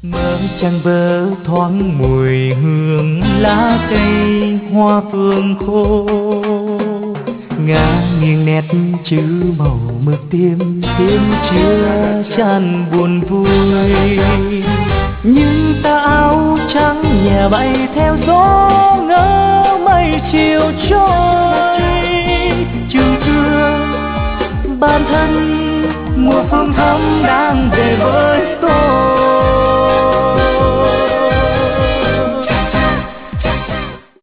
Mơ trăng vỡ thoáng mùi hương lá cây hoa phương khô, ngả nghiêng nét chữ màu mực tiêm tiêm chứa chan buồn vui. Nhưng ta áo trắng nhẹ bay theo gió ngỡ mây chiều trôi. Trường xưa bản thân mùa phương thắm đang về với tôi.